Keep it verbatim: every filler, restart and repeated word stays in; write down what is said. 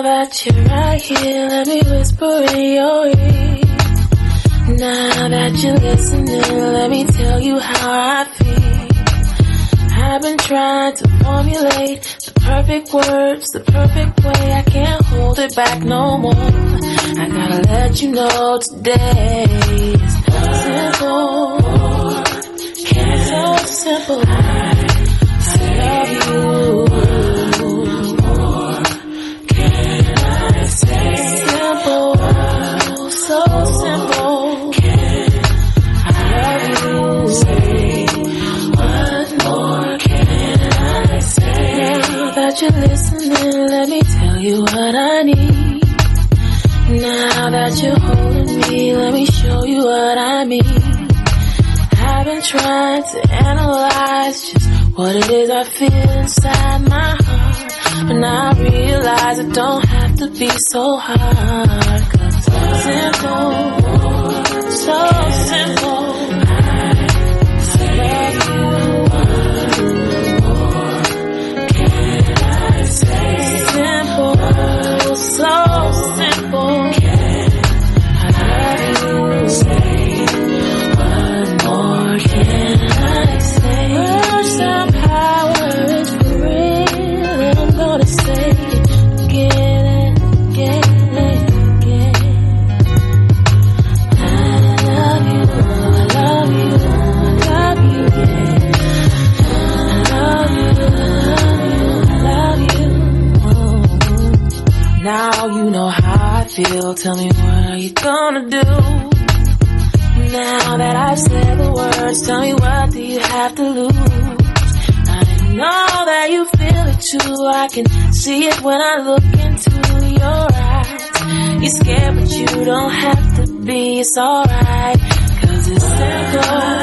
that you're right here, let me whisper in your ear. Now that you're listening, let me tell you how I feel. I've been trying to formulate the perfect words, the perfect way. I can't hold it back no more. I gotta let you know today is simple. It's so simple. I, I love you. More can I say? Simple, so simple. Can I love you? Say what more can I say? Now that you're listening, let me tell you what I need. Now that you're holding me, let me show you what I mean. I've been trying to analyze just what it is I feel inside my heart, but now I realize it don't have to be so hard. Cause it's simple, so simple. I love you. What more can I say? Simple, so simple. I love you. Say what more can I say? Words have power, it's for real. And I'm gonna say it again and again and again. I love you, I love you, I love you, yeah. I love you, I love you, I love you. Now you know how I feel, tell me what are you gonna do? Now that I've said the words, tell me what do you have to lose? I know that you feel it too, I can see it when I look into your eyes. You're scared but you don't have to be, it's alright, cause it's simple.